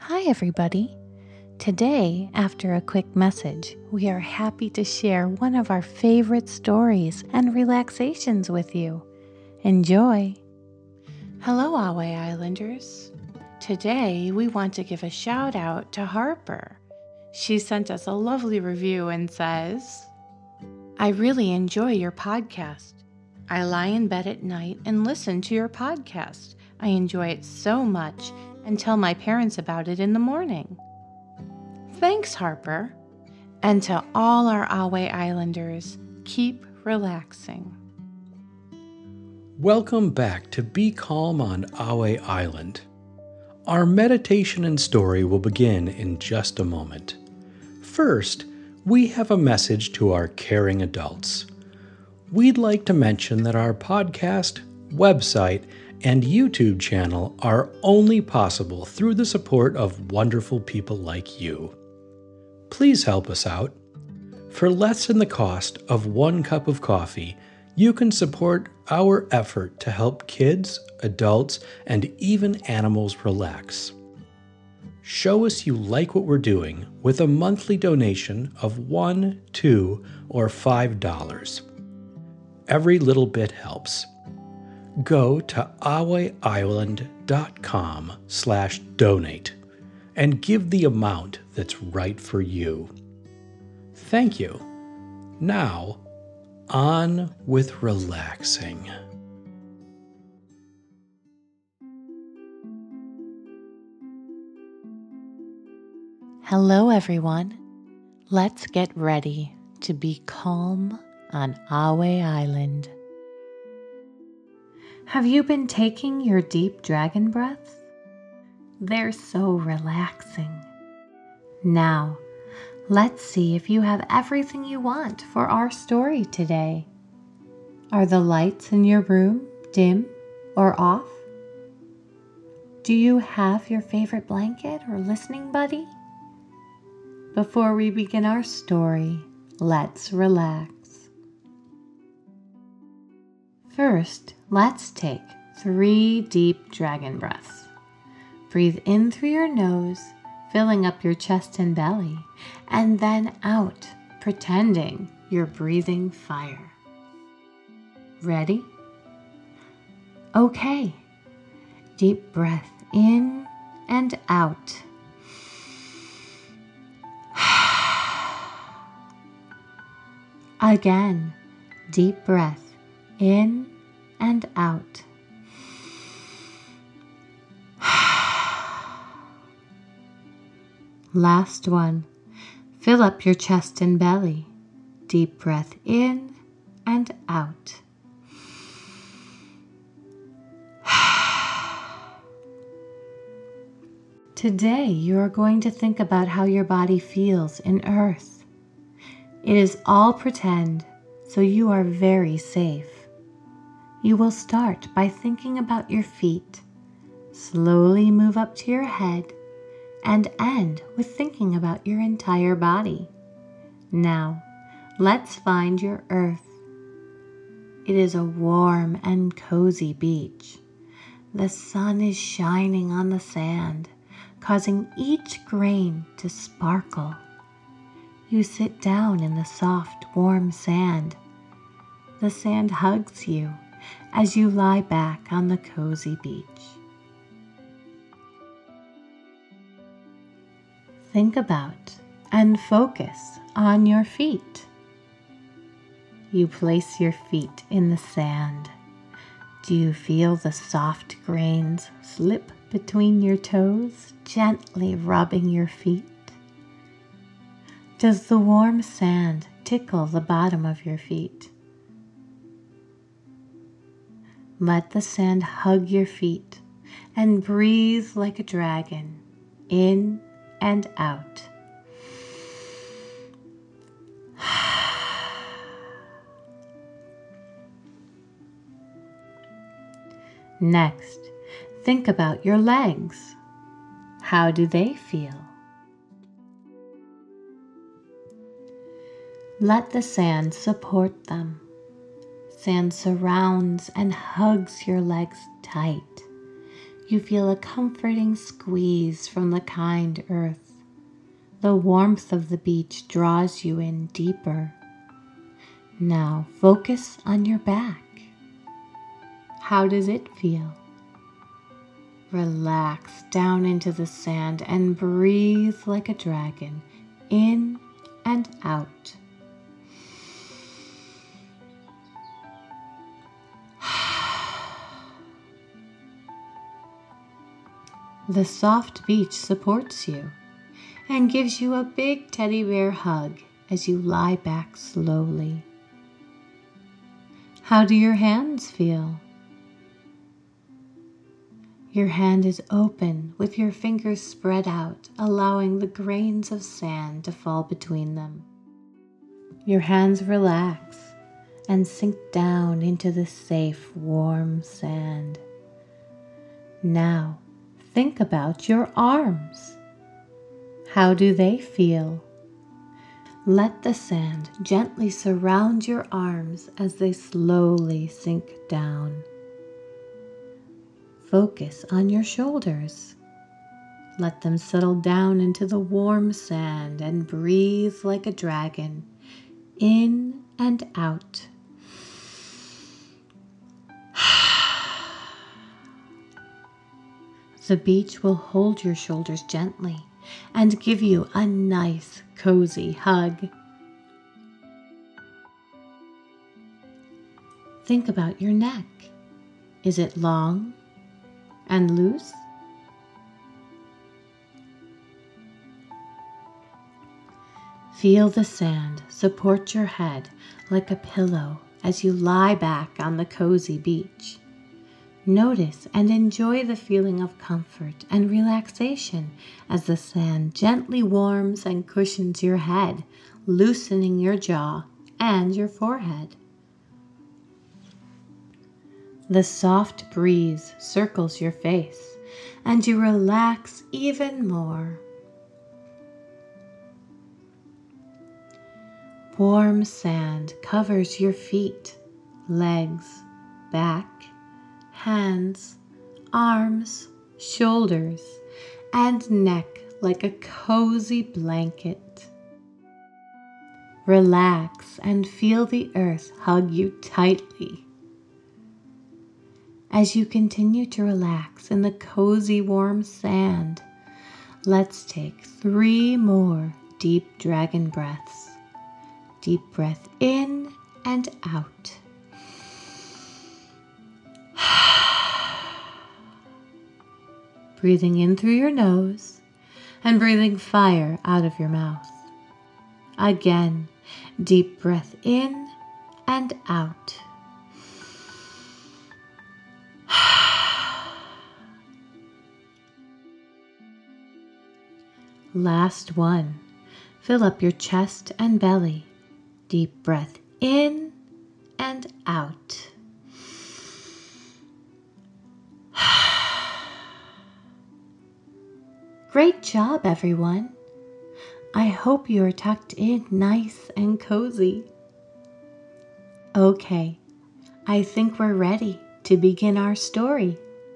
Hi, everybody. Today, after a quick message, we are happy to share one of our favorite stories and relaxations with you. Enjoy! Hello, Ahway Islanders. Today, we want to give a shout out to Harper. She sent us a lovely review and says, I really enjoy your podcast. I lie in bed at night and listen to your podcast. I enjoy it so much and tell my parents about it in the morning. Thanks, Harper. And to all our Ahway Islanders, keep relaxing. Welcome back to Be Calm on Ahway Island. Our meditation and story will begin in just a moment. First, we have a message to our caring adults. We'd like to mention that our podcast, website, and YouTube channel are only possible through the support of wonderful people like you. Please help us out. For less than the cost of 1 cup of coffee, you can support our effort to help kids, adults, and even animals relax. Show us you like what we're doing with a monthly donation of $1, $2, or $5. Every little bit helps. Go to ahwayisland.com/donate and give the amount that's right for you. Thank you. Now, on with relaxing. Hello, everyone. Let's get ready to be calm on Ahway Island. Have you been taking your deep dragon breaths? They're so relaxing. Now, let's see if you have everything you want for our story today. Are the lights in your room dim or off? Do you have your favorite blanket or listening buddy? Before we begin our story, let's relax. First, let's take 3 deep dragon breaths. Breathe in through your nose, filling up your chest and belly, and then out, pretending you're breathing fire. Ready? Okay. Deep breath in and out. Again, deep breath in and out. Last one. Fill up your chest and belly. Deep breath in and out. Today, you are going to think about how your body feels in Earth. It is all pretend, so you are very safe. You will start by thinking about your feet, slowly move up to your head, and end with thinking about your entire body. Now, let's find your Earth. It is a warm and cozy beach. The sun is shining on the sand, causing each grain to sparkle. You sit down in the soft, warm sand. The sand hugs you as you lie back on the cozy beach. Think about and focus on your feet. You place your feet in the sand. Do you feel the soft grains slip between your toes, gently rubbing your feet? Does the warm sand tickle the bottom of your feet? Let the sand hug your feet and breathe like a dragon, in and out. Next, think about your legs. How do they feel? Let the sand support them. Sand surrounds and hugs your legs tight. You feel a comforting squeeze from the kind earth. The warmth of the beach draws you in deeper. Now focus on your back. How does it feel? Relax down into the sand and breathe like a dragon, in and out. The soft beach supports you and gives you a big teddy bear hug as you lie back slowly. How do your hands feel? Your hand is open with your fingers spread out, allowing the grains of sand to fall between them. Your hands relax and sink down into the safe, warm sand. Now, think about your arms. How do they feel? Let the sand gently surround your arms as they slowly sink down. Focus on your shoulders. Let them settle down into the warm sand and breathe like a dragon, in and out. The beach will hold your shoulders gently and give you a nice, cozy hug. Think about your neck. Is it long and loose? Feel the sand support your head like a pillow as you lie back on the cozy beach. Notice and enjoy the feeling of comfort and relaxation as the sand gently warms and cushions your head, loosening your jaw and your forehead. The soft breeze circles your face, and you relax even more. Warm sand covers your feet, legs, back, hands, arms, shoulders, and neck like a cozy blanket. Relax and feel the earth hug you tightly. As you continue to relax in the cozy warm sand, let's take 3 more deep dragon breaths. Deep breath in and out. Breathing in through your nose and breathing fire out of your mouth. Again, deep breath in and out. Last one. Fill up your chest and belly. Deep breath in and out. Great job, everyone. I hope you are tucked in nice and cozy. Okay, I think we're ready to begin our story.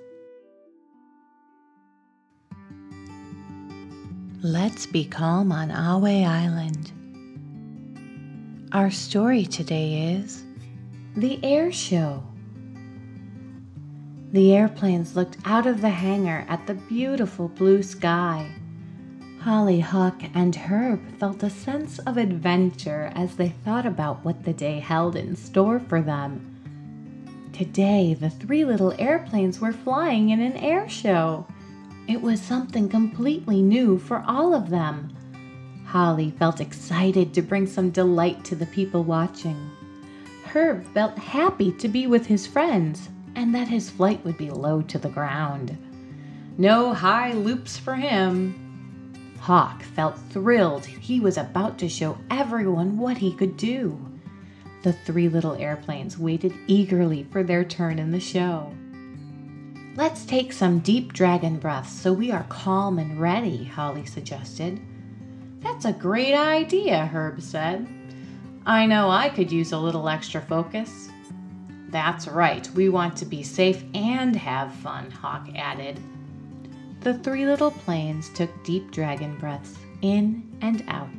Let's be calm on Ahway Island. Our story today is The Air Show. The airplanes looked out of the hangar at the beautiful blue sky. Holly, Hawk, and Herb felt a sense of adventure as they thought about what the day held in store for them. Today, the 3 little airplanes were flying in an air show. It was something completely new for all of them. Holly felt excited to bring some delight to the people watching. Herb felt happy to be with his friends and that his flight would be low to the ground. No high loops for him. Hawk felt thrilled he was about to show everyone what he could do. The 3 little airplanes waited eagerly for their turn in the show. Let's take some deep dragon breaths so we are calm and ready, Holly suggested. That's a great idea, Herb said. I know I could use a little extra focus. That's right, we want to be safe and have fun, Hawk added. The three little planes took deep dragon breaths in and out.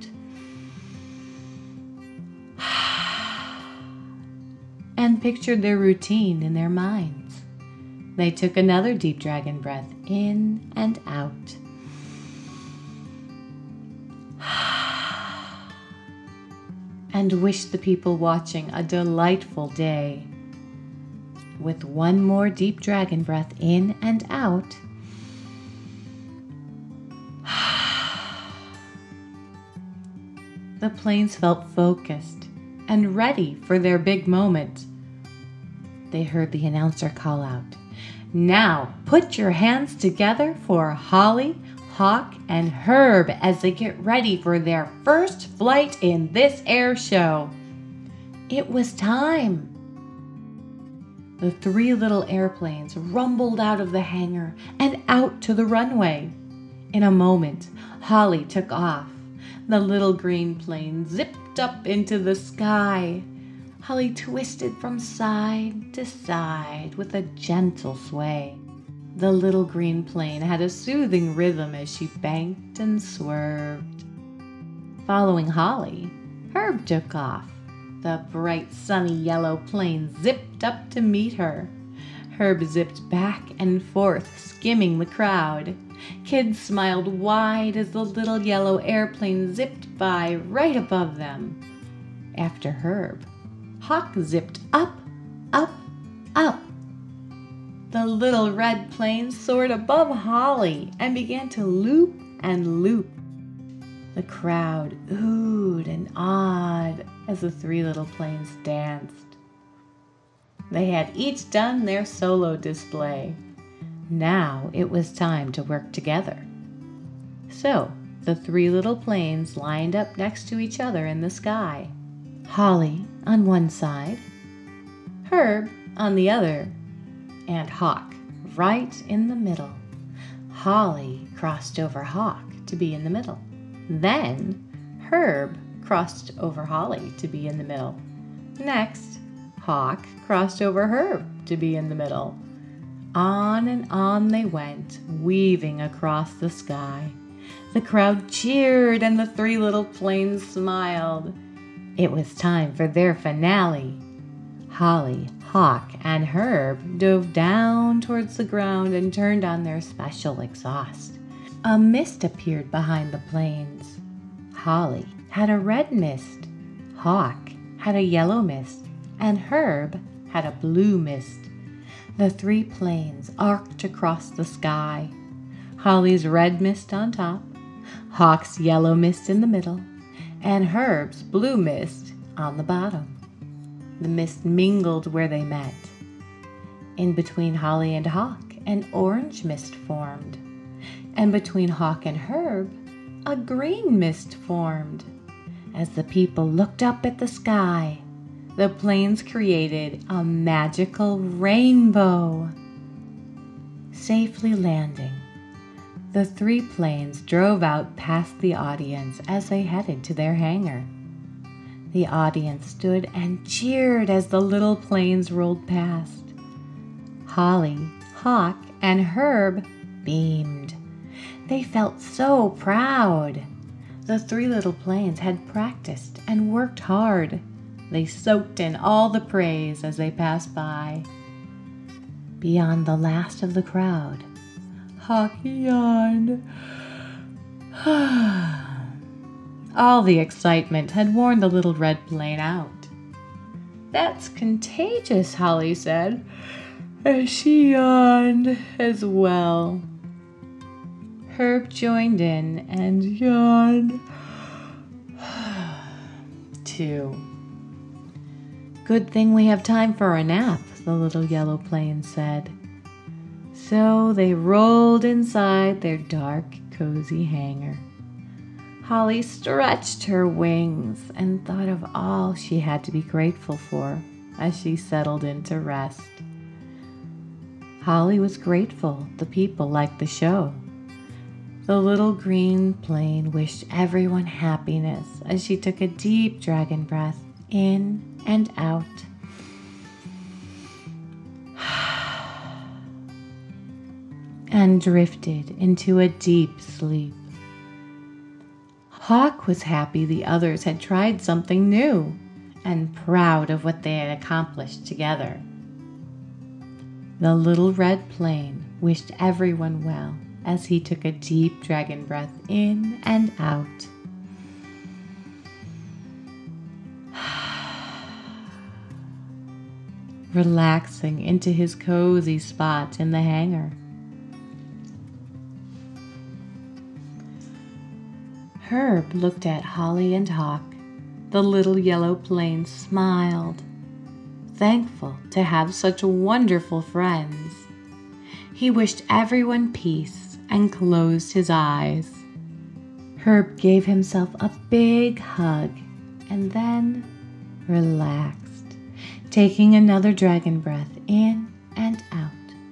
And pictured their routine in their minds. They took another deep dragon breath in and out. And wished the people watching a delightful day. With one more deep dragon breath in and out, the planes felt focused and ready for their big moment. They heard the announcer call out, "Now put your hands together for Holly, Hawk, and Herb as they get ready for their first flight in this air show." It was time. The three little airplanes rumbled out of the hangar and out to the runway. In a moment, Holly took off. The little green plane zipped up into the sky. Holly twisted from side to side with a gentle sway. The little green plane had a soothing rhythm as she banked and swerved. Following Holly, Herb took off. The bright sunny yellow plane zipped up to meet her. Herb zipped back and forth, skimming the crowd. Kids smiled wide as the little yellow airplane zipped by right above them. After Herb, Hawk zipped up, up, up. The little red plane soared above Holly and began to loop and loop. The crowd oohed and awed as the three little planes danced. They had each done their solo display. Now it was time to work together. So the three little planes lined up next to each other in the sky. Holly on one side, Herb on the other, and Hawk right in the middle. Holly crossed over Hawk to be in the middle. Then Herb crossed over Holly to be in the middle. Next, Hawk crossed over Herb to be in the middle. On and on they went, weaving across the sky. The crowd cheered and the three little planes smiled. It was time for their finale. Holly, Hawk, and Herb dove down towards the ground and turned on their special exhaust. A mist appeared behind the planes. Holly had a red mist, Hawk had a yellow mist, and Herb had a blue mist. The three planes arced across the sky. Holly's red mist on top, Hawk's yellow mist in the middle, and Herb's blue mist on the bottom. The mist mingled where they met. In between Holly and Hawk, an orange mist formed. And between Hawk and Herb, a green mist formed. As the people looked up at the sky, the planes created a magical rainbow. Safely landing, the three planes drove out past the audience as they headed to their hangar. The audience stood and cheered as the little planes rolled past. Holly, Hawk, and Herb beamed. They felt so proud. The three little planes had practiced and worked hard. They soaked in all the praise as they passed by. Beyond the last of the crowd, Hawk yawned. All the excitement had worn the little red plane out. "That's contagious," Holly said, as she yawned as well. Herb joined in and yawned too. "Good thing we have time for a nap," the little yellow plane said. So they rolled inside their dark, cozy hangar. Holly stretched her wings and thought of all she had to be grateful for as she settled into rest. Holly was grateful the people liked the show. The little green plane wished everyone happiness as she took a deep dragon breath in and out. and drifted into a deep sleep. Hawk was happy the others had tried something new and proud of what they had accomplished together. The little red plane wished everyone well as he took a deep dragon breath in and out. Relaxing into his cozy spot in the hangar. Herb looked at Holly and Hawk. The little yellow plane smiled, thankful to have such wonderful friends. He wished everyone peace and closed his eyes. Herb gave himself a big hug and then relaxed, taking another dragon breath in and out.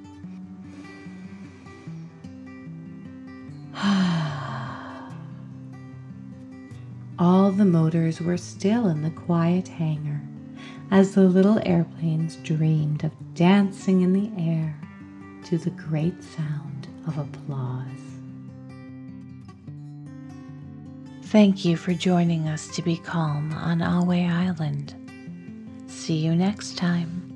All the motors were still in the quiet hangar as the little airplanes dreamed of dancing in the air to the great sound of applause. Thank you for joining us to be calm on Ahway Island. See you next time.